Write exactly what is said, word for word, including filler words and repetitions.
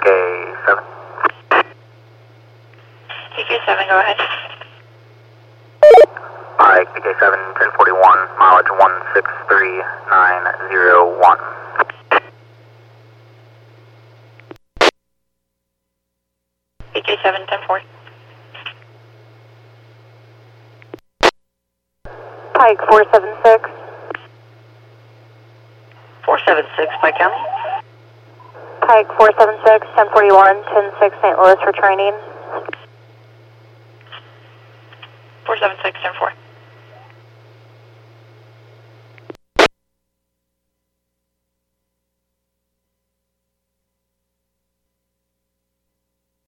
K seven. K K seven, go ahead. Hi, K K seven, ten forty-one, mileage one six three nine zero one. K K seven, ten forty. Pike four seven six. four seven six, Pike County. Pike four seven six, ten forty-one, ten six Saint Louis for training. four seven six, ten four.